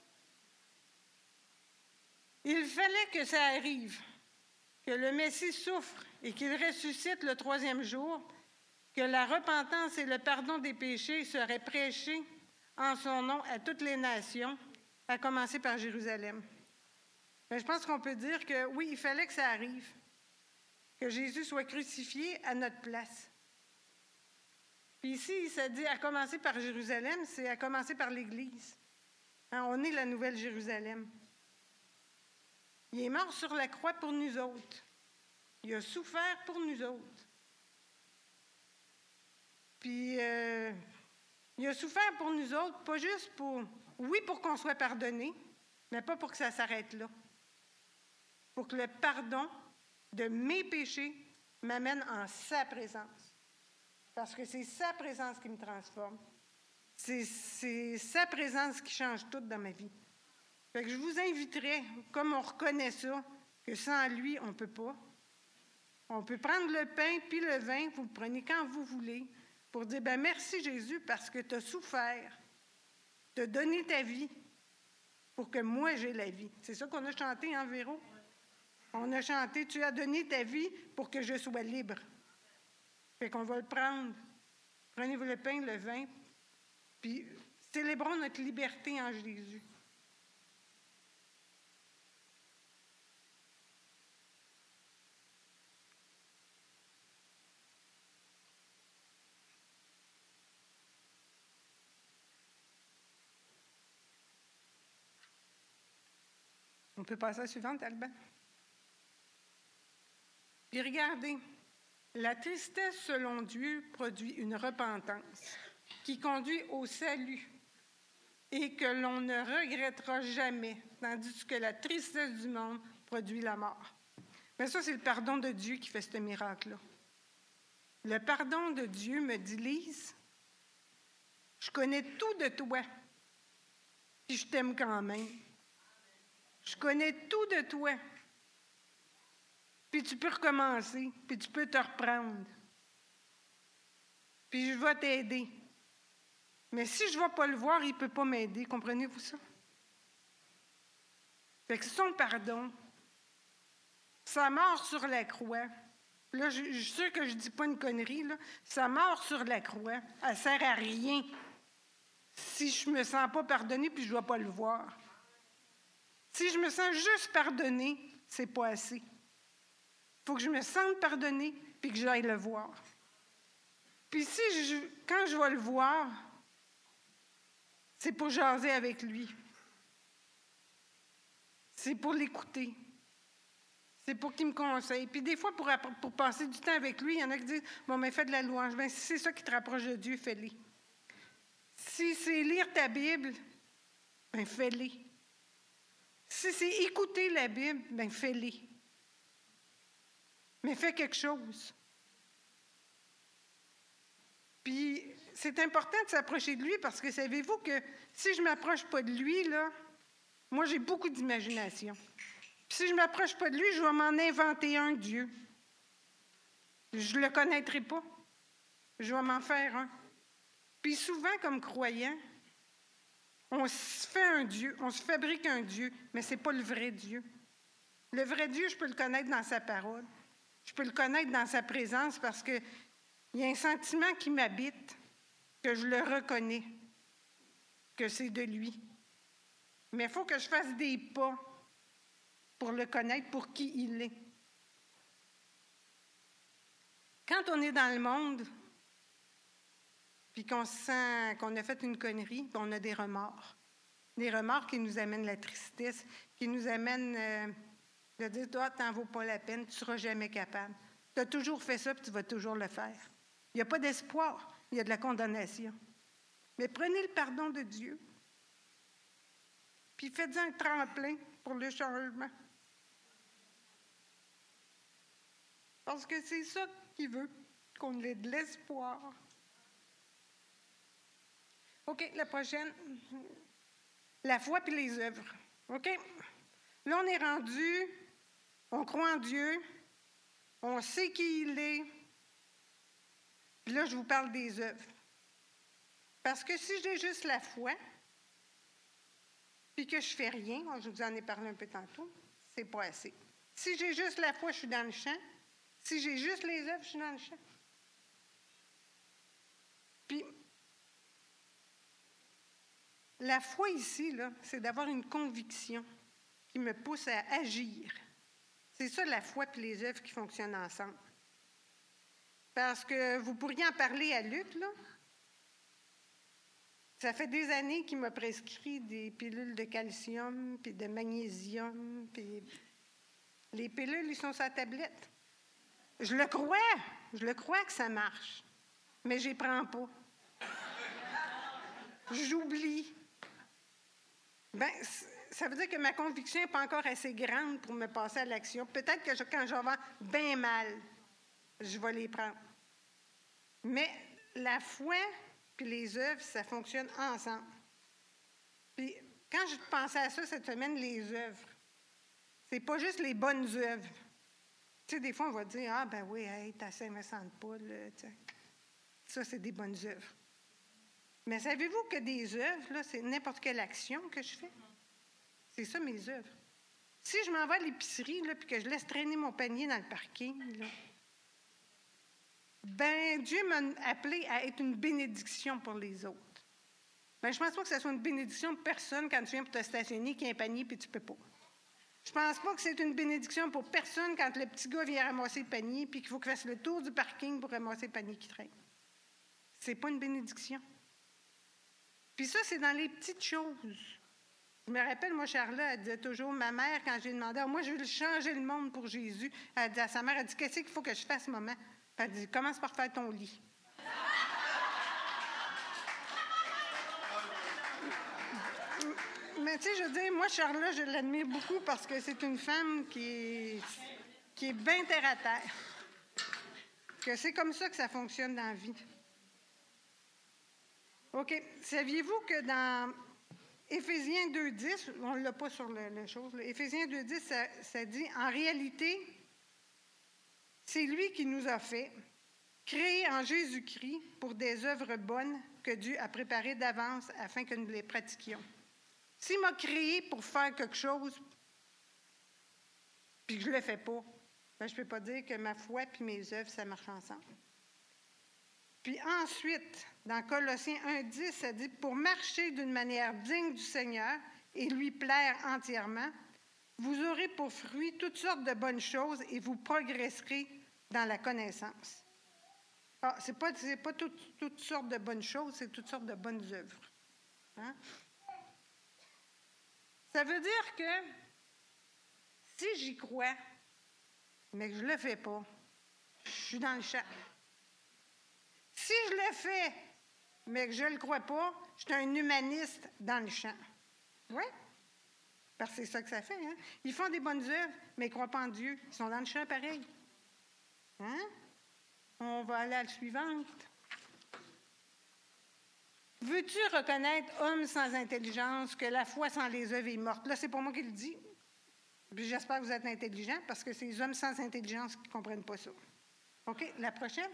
Speaker 1: il fallait que ça arrive, que le Messie souffre et qu'il ressuscite le troisième jour, que la repentance et le pardon des péchés seraient prêchés en son nom à toutes les nations, à commencer par Jérusalem. Mais je pense qu'on peut dire que oui, il fallait que ça arrive, que Jésus soit crucifié à notre place. Puis ici, ça dit à commencer par Jérusalem, c'est à commencer par l'Église. Hein, on est la nouvelle Jérusalem. Il est mort sur la croix pour nous autres. Il a souffert pour nous autres. Puis, euh, il a souffert pour nous autres, pas juste pour, oui, pour qu'on soit pardonné, mais pas pour que ça s'arrête là. Pour que le pardon de mes péchés m'amène en sa présence. Parce que c'est sa présence qui me transforme. C'est, c'est sa présence qui change tout dans ma vie. Fait que je vous inviterais, comme on reconnaît ça, que sans lui, on ne peut pas. On peut prendre le pain puis le vin, vous le prenez quand vous voulez, pour dire, ben merci Jésus parce que tu as souffert, tu as donné ta vie pour que moi j'ai la vie. C'est ça qu'on a chanté, hein, Véro? On a chanté, tu as donné ta vie pour que je sois libre. Fait qu'on va le prendre. Prenez-vous le pain, le vin, puis célébrons notre liberté en Jésus. On peut passer à la suivante, Alban. Puis regardez, la tristesse selon Dieu produit une repentance qui conduit au salut et que l'on ne regrettera jamais, tandis que la tristesse du monde produit la mort. Mais ça, c'est le pardon de Dieu qui fait ce miracle-là. Le pardon de Dieu me dit, Lise, je connais tout de toi, puis je t'aime quand même. Je connais tout de toi. Puis tu peux recommencer, puis tu peux te reprendre. Puis je vais t'aider. Mais si je ne vais pas le voir, il ne peut pas m'aider. Comprenez-vous ça? Fait que son pardon, sa mort sur la croix, là, je, je suis sûre que je ne dis pas une connerie, là, sa mort sur la croix, elle ne sert à rien si je ne me sens pas pardonnée puis je ne dois pas le voir. Si je me sens juste pardonnée, c'est pas assez. Il faut que je me sente pardonnée puis que j'aille le voir. Puis si je, quand je vais le voir, c'est pour jaser avec lui. C'est pour l'écouter. C'est pour qu'il me conseille. Puis des fois, pour, pour passer du temps avec lui, il y en a qui disent « Bon, mais fais de la louange. » Bien, si c'est ça qui te rapproche de Dieu, fais-le. Si c'est lire ta Bible, bien, fais-le. Si c'est écouter la Bible, bien, fais-le. Mais fais quelque chose. Puis, c'est important de s'approcher de lui parce que savez-vous que si je ne m'approche pas de lui, là, moi, j'ai beaucoup d'imagination. Puis si je ne m'approche pas de lui, je vais m'en inventer un Dieu. Je ne le connaîtrai pas. Je vais m'en faire un. Puis souvent, comme croyants, on se fait un Dieu, on se fabrique un Dieu, mais ce n'est pas le vrai Dieu. Le vrai Dieu, je peux le connaître dans sa parole. Je peux le connaître dans sa présence parce qu'il y a un sentiment qui m'habite, que je le reconnais, que c'est de lui. Mais il faut que je fasse des pas pour le connaître, pour qui il est. Quand on est dans le monde, puis qu'on sent qu'on a fait une connerie, on a des remords. Des remords qui nous amènent la tristesse, qui nous amènent euh, de dire, toi, t'en vaut pas la peine, tu ne seras jamais capable. Tu as toujours fait ça, puis tu vas toujours le faire. Il n'y a pas d'espoir, il y a de la condamnation. Mais prenez le pardon de Dieu, puis faites-en un tremplin pour le changement. Parce que c'est ça qu'il veut. qu'on ait de l'espoir. OK, la prochaine. La foi puis les œuvres. OK? Là, on est rendu, on croit en Dieu, on sait qui il est. Puis là, je vous parle des œuvres. Parce que si j'ai juste la foi, puis que je ne fais rien, je vous en ai parlé un peu tantôt, c'est pas assez. Si j'ai juste la foi, je suis dans le champ. Si j'ai juste les œuvres, je suis dans le champ. Puis, la foi ici, là, c'est d'avoir une conviction qui me pousse à agir. C'est ça la foi et les œuvres qui fonctionnent ensemble. Parce que vous pourriez en parler à Luc, là. Ça fait des années qu'il m'a prescrit des pilules de calcium, puis de magnésium, puis les pilules, ils sont sur la tablette. Je le crois, je le crois que ça marche, mais je les prends pas. J'oublie. Bien, ça veut dire que ma conviction n'est pas encore assez grande pour me passer à l'action. Peut-être que je, quand je vais avoir bien mal, je vais les prendre. Mais la foi puis les œuvres, ça fonctionne ensemble. Puis quand je pensais à ça cette semaine, les œuvres, c'est pas juste les bonnes œuvres. Tu sais, des fois, on va dire, ah ben oui, hey, t'as cinq cents poules, tu sais. Ça, c'est des bonnes œuvres. Mais savez-vous que des œuvres, là, c'est n'importe quelle action que je fais? C'est ça, mes œuvres. Si je m'en vais à l'épicerie, là, puis que je laisse traîner mon panier dans le parking, là, ben, Dieu m'a appelé à être une bénédiction pour les autres. Ben, je ne pense pas que ce soit une bénédiction pour personne quand tu viens pour te stationner, qu'il y a un panier, puis tu ne peux pas. Je ne pense pas que c'est une bénédiction pour personne quand le petit gars vient ramasser le panier, puis qu'il faut qu'il fasse le tour du parking pour ramasser le panier qui traîne. Ce n'est pas une bénédiction. Puis ça, c'est dans les petites choses. Je me rappelle, moi, Charlotte, elle disait toujours, ma mère, quand j'ai demandé, ah, moi, je veux changer le monde pour Jésus, elle dit à sa mère, elle dit, qu'est-ce qu'il faut que je fasse, maman? Elle dit, commence par faire ton lit. Mais tu sais, je veux dire, moi, Charlotte, je l'admire beaucoup parce que c'est une femme qui est, qui est bien terre à terre. Que c'est comme ça que ça fonctionne dans la vie. OK. Saviez-vous que dans Éphésiens deux dix, on ne l'a pas sur le, le chose, là, Éphésiens deux dix, ça, ça dit, en réalité, c'est lui qui nous a fait, créés en Jésus-Christ pour des œuvres bonnes que Dieu a préparées d'avance afin que nous les pratiquions. S'il m'a créé pour faire quelque chose, puis que je ne le fais pas, ben je ne peux pas dire que ma foi et mes œuvres, ça marche ensemble. Puis ensuite, dans Colossiens un dix, ça dit, pour marcher d'une manière digne du Seigneur et lui plaire entièrement, vous aurez pour fruit toutes sortes de bonnes choses et vous progresserez dans la connaissance. Ah, ce n'est pas, c'est pas toutes, toutes sortes de bonnes choses, c'est toutes sortes de bonnes œuvres. Hein? Ça veut dire que si j'y crois, mais que je ne le fais pas, je suis dans le champ. Si je le fais, mais que je ne le crois pas, je suis un humaniste dans le champ. Oui? Parce que c'est ça que ça fait. Hein? Ils font des bonnes œuvres, mais ils ne croient pas en Dieu. Ils sont dans le champ pareil. Hein? On va aller à la suivante. Veux-tu reconnaître, homme sans intelligence, que la foi sans les œuvres est morte? Là, c'est pas moi qui le dis. Puis j'espère que vous êtes intelligents, parce que c'est les hommes sans intelligence qui ne comprennent pas ça. OK, la prochaine?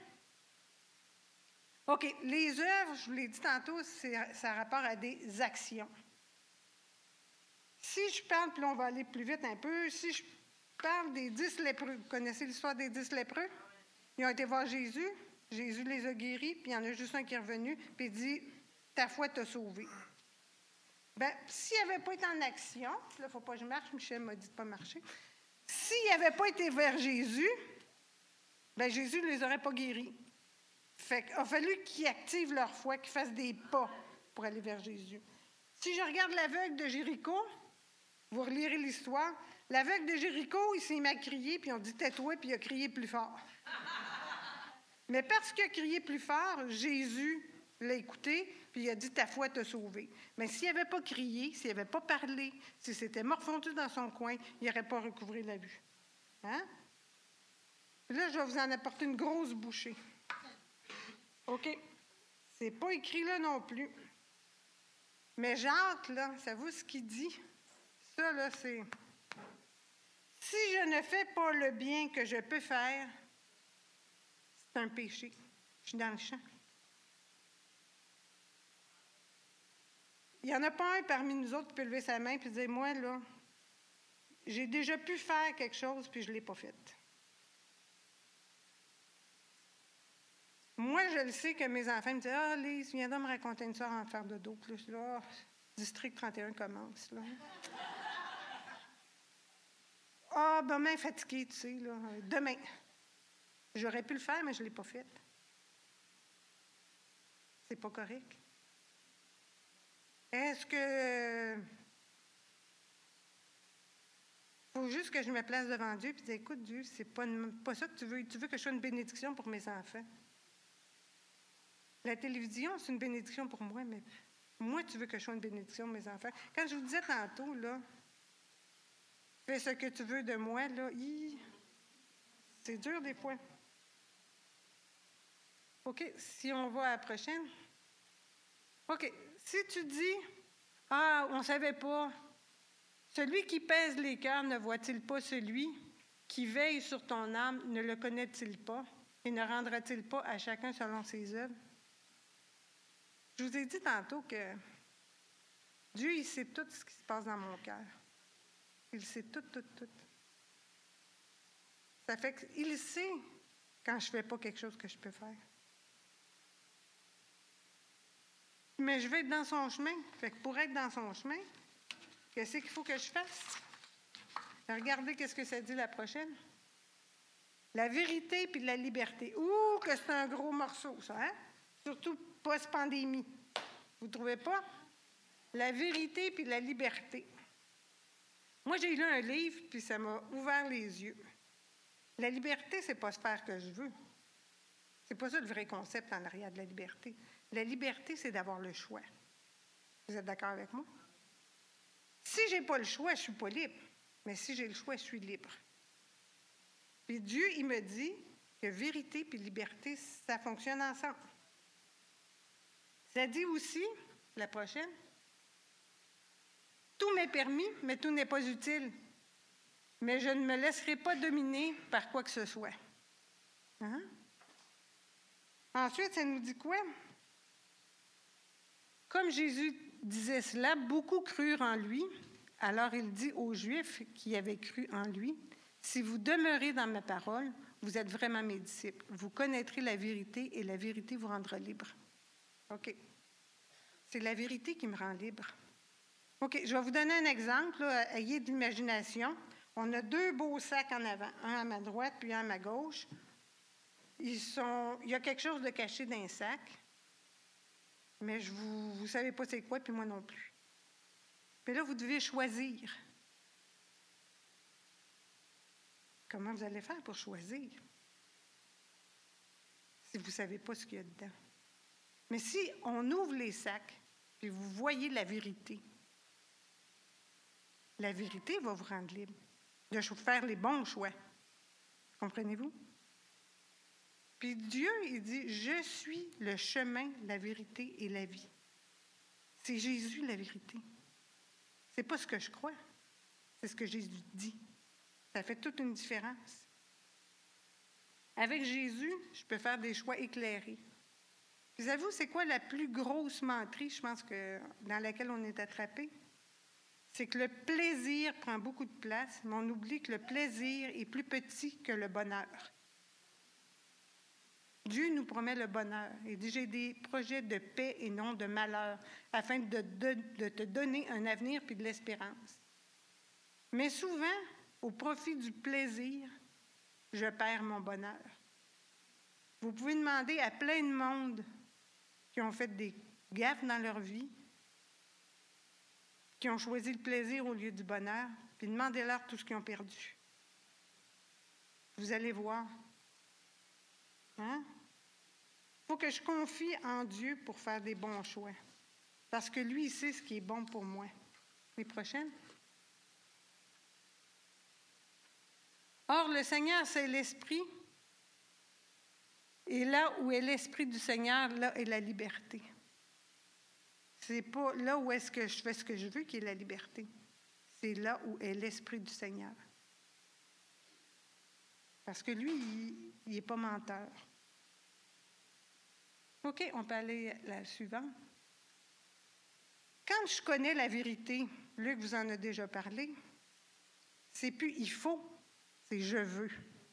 Speaker 1: OK, les œuvres, je vous l'ai dit tantôt, c'est, ça a rapport à des actions. Si je parle, puis là, on va aller plus vite un peu, si je parle des dix lépreux, vous connaissez l'histoire des dix lépreux? Ils ont été voir Jésus, Jésus les a guéris, puis il y en a juste un qui est revenu, puis il dit, ta foi t'a sauvé. Bien, s'il n'avait pas été en action, là, il ne faut pas que je marche, Michel m'a dit de ne pas marcher, s'il n'avait pas été vers Jésus, bien, Jésus ne les aurait pas guéris. Fait qu'il a fallu qu'ils activent leur foi, qu'ils fassent des pas pour aller vers Jésus. Si je regarde l'aveugle de Jéricho, vous relirez l'histoire, l'aveugle de Jéricho, il s'est mis à crier, puis on dit « tais-toi », puis il a crié plus fort. Mais parce qu'il a crié plus fort, Jésus l'a écouté, puis il a dit « ta foi t'a sauvé ». Mais s'il n'avait pas crié, s'il n'avait pas parlé, s'il s'était morfondu dans son coin, il n'aurait pas recouvré la vue. Hein? Là, je vais vous en apporter une grosse bouchée. OK. C'est pas écrit là non plus. Mais Jacques, là, savez-vous ce qu'il dit? Ça, là, c'est... Si je ne fais pas le bien que je peux faire, c'est un péché. Je suis dans le champ. Il n'y en a pas un parmi nous autres qui peut lever sa main et dire, moi, là, j'ai déjà pu faire quelque chose puis je ne l'ai pas fait. Moi, je le sais que mes enfants me disent, ah, Lise, viens donc me raconter une soirée en faire de dos. Plus là, District trente et un commence, là. Ah, demain, fatigué, tu sais, là. Demain. J'aurais pu le faire, mais je ne l'ai pas fait. C'est pas correct. Est-ce que... Il faut juste que je me place devant Dieu et dire, écoute, Dieu, c'est pas, pas ça que tu veux. Tu veux que je sois une bénédiction pour mes enfants. La télévision, c'est une bénédiction pour moi, mais moi, tu veux que je sois une bénédiction pour mes enfants. Quand je vous disais tantôt, là, fais ce que tu veux de moi, là, hi, c'est dur des fois. OK, si on va à la prochaine. OK, si tu dis, ah, on ne savait pas, celui qui pèse les cœurs ne voit-il pas celui qui veille sur ton âme, ne le connaît-il pas et ne rendra-t-il pas à chacun selon ses œuvres? Je vous ai dit tantôt que Dieu, il sait tout ce qui se passe dans mon cœur. Il sait tout, tout, tout. Ça fait qu'il sait quand je ne fais pas quelque chose que je peux faire. Mais je vais être dans son chemin. Fait que pour être dans son chemin, qu'est-ce qu'il faut que je fasse? Regardez qu'est-ce que ça dit la prochaine. La vérité puis la liberté. Ouh, que c'est un gros morceau, ça, hein? Surtout post-pandémie. Vous ne trouvez pas? La vérité puis la liberté. Moi, j'ai lu un livre, puis ça m'a ouvert les yeux. La liberté, c'est pas se faire que je veux. C'est pas ça le vrai concept en arrière de la liberté. La liberté, c'est d'avoir le choix. Vous êtes d'accord avec moi? Si je n'ai pas le choix, je ne suis pas libre. Mais si j'ai le choix, je suis libre. Puis Dieu, il me dit que vérité et liberté, ça fonctionne ensemble. Ça dit aussi, la prochaine, tout m'est permis, mais tout n'est pas utile. Mais je ne me laisserai pas dominer par quoi que ce soit. Hein? Ensuite, ça nous dit quoi? Comme Jésus disait cela, beaucoup crurent en lui. Alors il dit aux Juifs qui avaient cru en lui, « Si vous demeurez dans ma parole, vous êtes vraiment mes disciples. Vous connaîtrez la vérité et la vérité vous rendra libre. » OK. C'est la vérité qui me rend libre. OK, je vais vous donner un exemple. Là. Ayez de l'imagination. On a deux beaux sacs en avant, un à ma droite puis un à ma gauche. Ils sont, il y a quelque chose de caché dans un sac, mais je vous ne savez pas c'est quoi, puis moi non plus. Puis là, vous devez choisir. Comment vous allez faire pour choisir? Si vous ne savez pas ce qu'il y a dedans. Mais si on ouvre les sacs, puis vous voyez la vérité, la vérité va vous rendre libre de faire les bons choix. Comprenez-vous? Puis Dieu, il dit, « Je suis le chemin, la vérité et la vie. » C'est Jésus la vérité. C'est pas ce que je crois, c'est ce que Jésus dit. Ça fait toute une différence. Avec Jésus, je peux faire des choix éclairés. Vous savez, c'est quoi la plus grosse menterie, je pense, que, dans laquelle on est attrapé? C'est que le plaisir prend beaucoup de place, mais on oublie que le plaisir est plus petit que le bonheur. Dieu nous promet le bonheur. Il dit, j'ai des projets de paix et non de malheur, afin de, de, de te donner un avenir puis de l'espérance. Mais souvent, au profit du plaisir, je perds mon bonheur. Vous pouvez demander à plein de monde qui ont fait des gaffes dans leur vie, qui ont choisi le plaisir au lieu du bonheur, puis demandez-leur tout ce qu'ils ont perdu. Vous allez voir. Hein? Il faut que je confie en Dieu pour faire des bons choix. Parce que lui, il sait ce qui est bon pour moi. Les prochaines? Or, le Seigneur, c'est l'Esprit. Et là où est l'Esprit du Seigneur, là est la liberté. C'est pas là où est-ce que je fais ce que je veux qui est la liberté. C'est là où est l'Esprit du Seigneur. Parce que lui, il n'est pas menteur. OK, on peut aller à la suivante. Quand je connais la vérité, Luc vous en a déjà parlé, c'est plus « il faut », c'est « je veux ».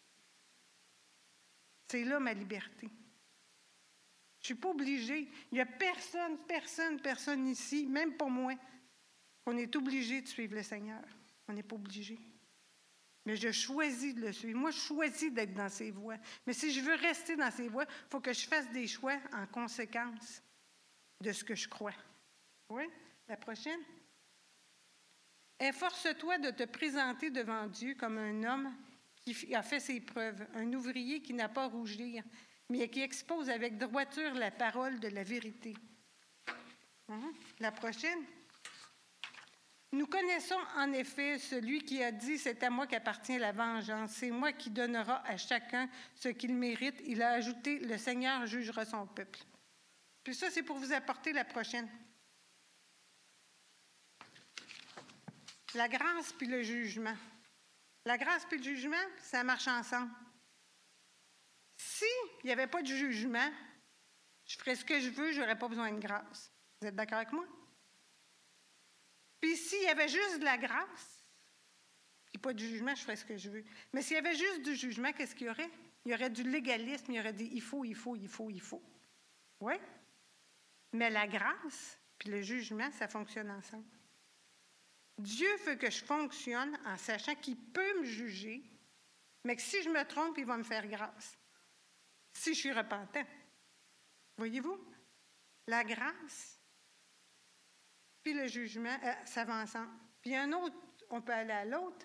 Speaker 1: C'est là ma liberté. Je ne suis pas obligée. Il n'y a personne, personne, personne ici, même pour moi, qu'on est obligé de suivre le Seigneur. On n'est pas obligé. Mais je choisis de le suivre. Moi, je choisis d'être dans ses voies. Mais si je veux rester dans ses voies, il faut que je fasse des choix en conséquence de ce que je crois. Oui? La prochaine. Efforce-toi de te présenter devant Dieu comme un homme qui a fait ses preuves, un ouvrier qui n'a pas à rougir, mais qui expose avec droiture la parole de la vérité. Hein? La prochaine. Nous connaissons en effet celui qui a dit « C'est à moi qu'appartient la vengeance, c'est moi qui donnera à chacun ce qu'il mérite. » Il a ajouté « Le Seigneur jugera son peuple. » Puis ça, c'est pour vous apporter la prochaine. La grâce puis le jugement. La grâce puis le jugement, ça marche ensemble. S'il n'y avait pas de jugement, je ferais ce que je veux, je n'aurais pas besoin de grâce. Vous êtes d'accord avec moi? Puis s'il y avait juste de la grâce, et pas de jugement, je ferais ce que je veux. Mais s'il y avait juste du jugement, qu'est-ce qu'il y aurait? Il y aurait du légalisme, il y aurait des « il faut, il faut, il faut, il faut ». Oui? Mais la grâce puis le jugement, ça fonctionne ensemble. Dieu veut que je fonctionne en sachant qu'il peut me juger, mais que si je me trompe, il va me faire grâce. Si je suis repentant. Voyez-vous? La grâce puis le jugement, euh, ça va ensemble. Puis un autre, on peut aller à l'autre.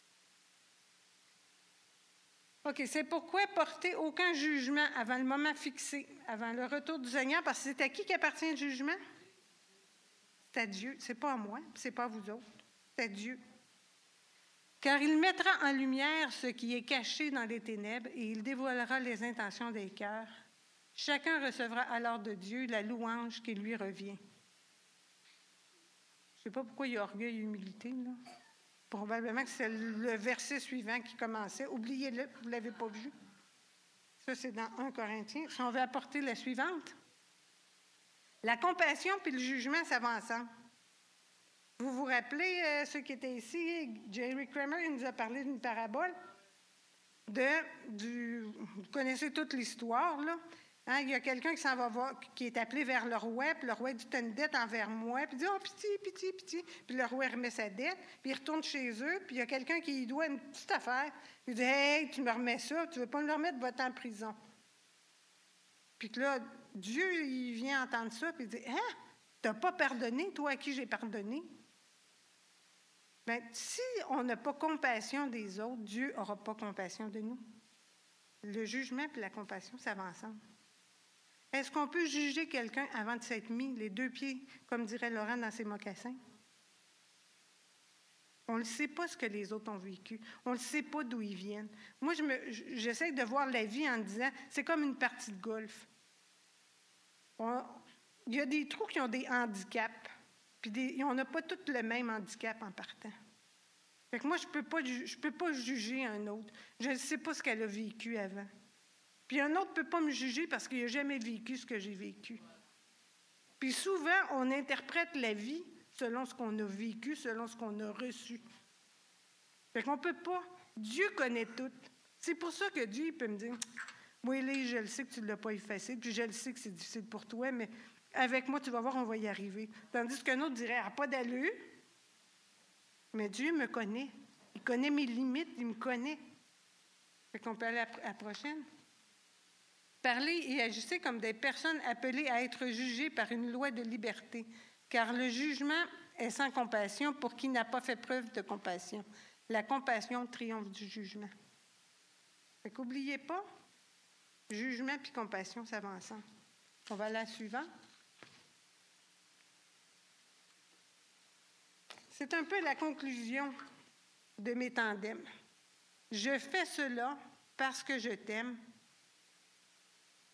Speaker 1: OK, c'est pourquoi porter aucun jugement avant le moment fixé, avant le retour du Seigneur, parce que c'est à qui qu'appartient le jugement? C'est à Dieu, c'est pas à moi, c'est pas à vous autres, c'est à Dieu. Car il mettra en lumière ce qui est caché dans les ténèbres et il dévoilera les intentions des cœurs. Chacun recevra alors de Dieu la louange qui lui revient. Je ne sais pas pourquoi il y a orgueil et humilité, là. Probablement que c'est le verset suivant qui commençait. Oubliez-le, vous ne l'avez pas vu. Ça, c'est dans un Corinthiens. Si on veut apporter la suivante. La compassion puis le jugement, ça va ensemble. Vous vous rappelez, euh, ceux qui étaient ici, Jerry Kramer, il nous a parlé d'une parabole. De, du, vous connaissez toute l'histoire, là. Hein, il y a quelqu'un qui s'en va voir, qui est appelé vers le roi, puis le roi dit « Tu as une dette envers moi », puis il dit « Oh, pitié, pitié, pitié », puis le roi remet sa dette, puis il retourne chez eux, puis il y a quelqu'un qui lui doit une petite affaire, puis il dit « Hey, tu me remets ça, tu ne veux pas me le remettre, va-t'en en prison ». Puis que là, Dieu, il vient entendre ça, puis il dit « Hein, tu n'as pas pardonné, toi à qui j'ai pardonné ?» Bien, si on n'a pas compassion des autres, Dieu n'aura pas compassion de nous. Le jugement et la compassion, ça va ensemble. Est-ce qu'on peut juger quelqu'un avant de s'être mis les deux pieds, comme dirait Laurent, dans ses mocassins? On ne sait pas ce que les autres ont vécu. On ne sait pas d'où ils viennent. Moi, je me, j'essaie de voir la vie en disant, c'est comme une partie de golf. On, il y a des trous qui ont des handicaps, puis des, on n'a pas tous le même handicap en partant. Fait que moi, je ne peux pas, je peux pas juger un autre. Je ne sais pas ce qu'elle a vécu avant. Puis un autre ne peut pas me juger parce qu'il n'a jamais vécu ce que j'ai vécu. Puis souvent, on interprète la vie selon ce qu'on a vécu, selon ce qu'on a reçu. Fait qu'on ne peut pas. Dieu connaît tout. C'est pour ça que Dieu il peut me dire, « Moi, Élie, je le sais que tu ne l'as pas effacé, puis je le sais que c'est difficile pour toi, mais avec moi, tu vas voir, on va y arriver. » Tandis qu'un autre dirait, « Ah, pas d'allure. » Mais Dieu me connaît. Il connaît mes limites, il me connaît. Fait qu'on peut aller à la prochaine. Parler et agissez comme des personnes appelées à être jugées par une loi de liberté, car le jugement est sans compassion pour qui n'a pas fait preuve de compassion. La compassion triomphe du jugement. Fait qu'oubliez pas, jugement puis compassion, ça va ensemble. On va à la suivante. C'est un peu la conclusion de mes tandems. Je fais cela parce que je t'aime.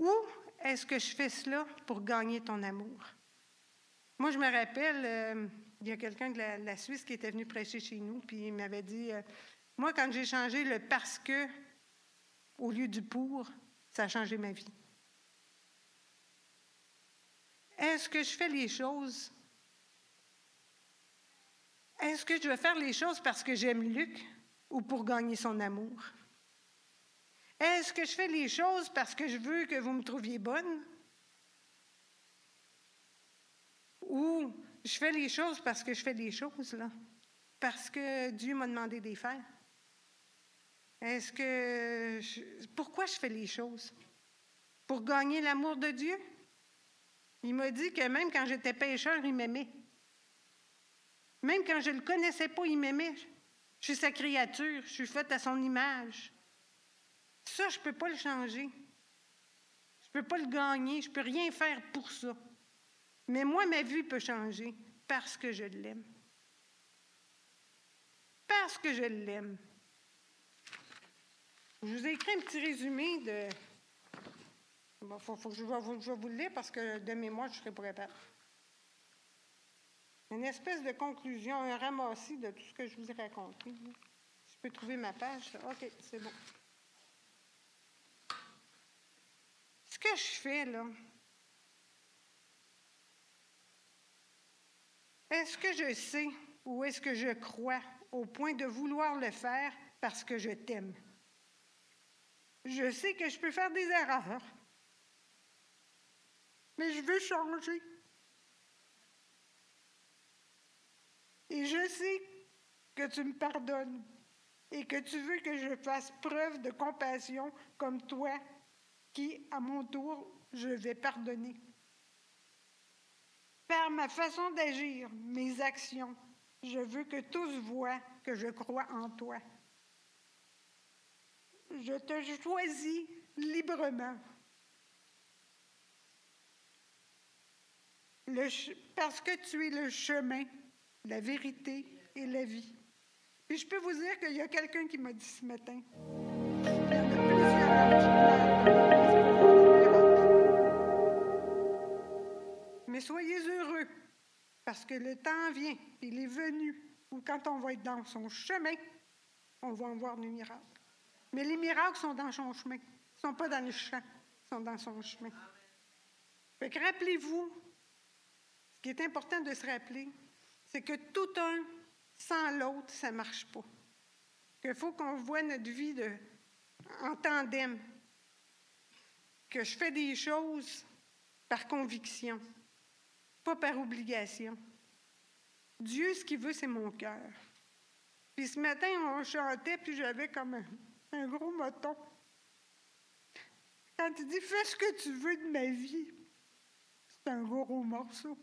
Speaker 1: Ou est-ce que je fais cela pour gagner ton amour? Moi, je me rappelle, euh, il y a quelqu'un de la, la Suisse qui était venu prêcher chez nous, puis il m'avait dit, euh, moi, quand j'ai changé le « parce que » au lieu du « pour », ça a changé ma vie. Est-ce que je fais les choses? Est-ce que je veux faire les choses parce que j'aime Luc ou pour gagner son amour? Est-ce que je fais les choses parce que je veux que vous me trouviez bonne? Ou je fais les choses parce que je fais les choses, là? Parce que Dieu m'a demandé de les faire? Est-ce que... Je... Pourquoi je fais les choses? Pour gagner l'amour de Dieu? Il m'a dit que même quand j'étais pécheur, il m'aimait. Même quand je ne le connaissais pas, il m'aimait. Je suis sa créature, je suis faite à son image. Ça, je ne peux pas le changer. Je ne peux pas le gagner, je ne peux rien faire pour ça. Mais moi, ma vie peut changer parce que je l'aime. Parce que je l'aime. Je vous ai écrit un petit résumé de... Bon, faut, faut que je, vais, je vais vous le lire parce que de mémoire, je ne serai pas capable. Une espèce de conclusion, un ramassis de tout ce que je vous ai raconté. Je peux trouver ma page. OK, c'est bon. Ce que je fais, là, est-ce que je sais ou est-ce que je crois au point de vouloir le faire parce que je t'aime? Je sais que je peux faire des erreurs, mais je veux changer. Et je sais que tu me pardonnes et que tu veux que je fasse preuve de compassion comme toi, qui, à mon tour, je vais pardonner. Par ma façon d'agir, mes actions, je veux que tous voient que je crois en toi. Je te choisis librement. Le, parce que tu es le chemin, la vérité et la vie. Puis je peux vous dire qu'il y a quelqu'un qui m'a dit ce matin. Il y en a plusieurs. Mais soyez heureux, parce que le temps vient, il est venu, où quand on va être dans son chemin, on va en voir des miracles. Mais les miracles sont dans son chemin. Ils ne sont pas dans le champ, ils sont dans son chemin. Fait que rappelez-vous, ce qui est important de se rappeler, c'est que tout un sans l'autre, ça ne marche pas. Qu'il faut qu'on voit notre vie de, en tandem. Que je fais des choses par conviction, pas par obligation. Dieu, ce qu'il veut, c'est mon cœur. Puis ce matin, on chantait, puis j'avais comme un, un gros moton. Quand il dit « Fais ce que tu veux de ma vie », c'est un gros morceau.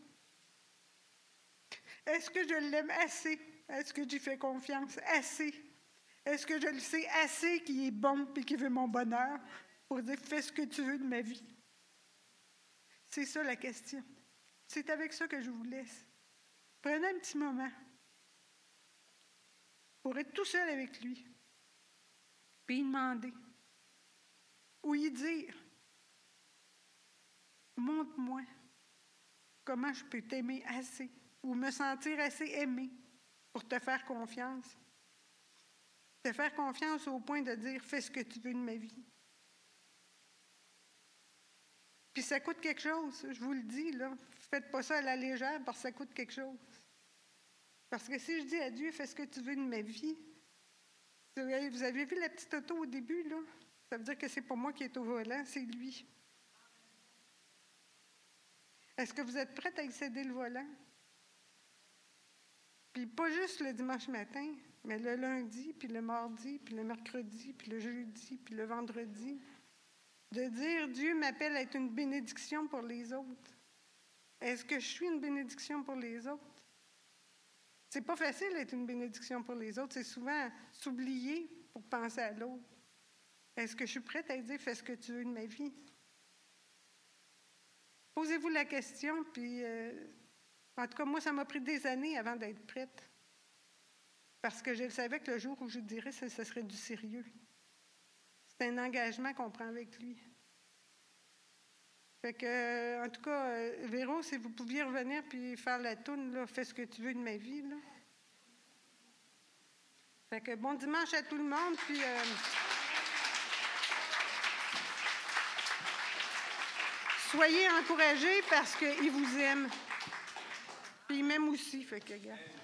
Speaker 1: Est-ce que je l'aime assez? Est-ce que j'y fais confiance assez? Est-ce que je le sais assez qu'il est bon et qu'il veut mon bonheur pour dire « Fais ce que tu veux de ma vie ». C'est ça la question. C'est avec ça que je vous laisse. Prenez un petit moment pour être tout seul avec lui, puis lui demander, ou lui dire « Montre-moi comment je peux t'aimer assez, ou me sentir assez aimé pour te faire confiance. Te faire confiance au point de dire « Fais ce que tu veux de ma vie ». Puis ça coûte quelque chose, je vous le dis, là. Faites pas ça à la légère parce que ça coûte quelque chose. Parce que si je dis à Dieu, fais ce que tu veux de ma vie, vous avez vu la petite auto au début, là? Ça veut dire que c'est pas moi qui est au volant, c'est lui. Est-ce que vous êtes prête à y céder le volant? Puis pas juste le dimanche matin, mais le lundi, puis le mardi, puis le mercredi, puis le jeudi, puis le vendredi. De dire, Dieu m'appelle à être une bénédiction pour les autres. Est-ce que je suis une bénédiction pour les autres? C'est pas facile d'être une bénédiction pour les autres. C'est souvent s'oublier pour penser à l'autre. Est-ce que je suis prête à dire, fais ce que tu veux de ma vie? Posez-vous la question, puis euh, en tout cas, moi, ça m'a pris des années avant d'être prête. Parce que je savais que le jour où je dirais, ce, ce serait du sérieux. C'est un engagement qu'on prend avec lui. Fait que, euh, en tout cas, euh, Véro, si vous pouviez revenir puis faire la toune, là, fais ce que tu veux de ma vie, là. Fait que bon dimanche à tout le monde, puis... Euh, soyez encouragés parce qu'ils vous aiment. Puis ils m'aiment aussi, fait que, gars.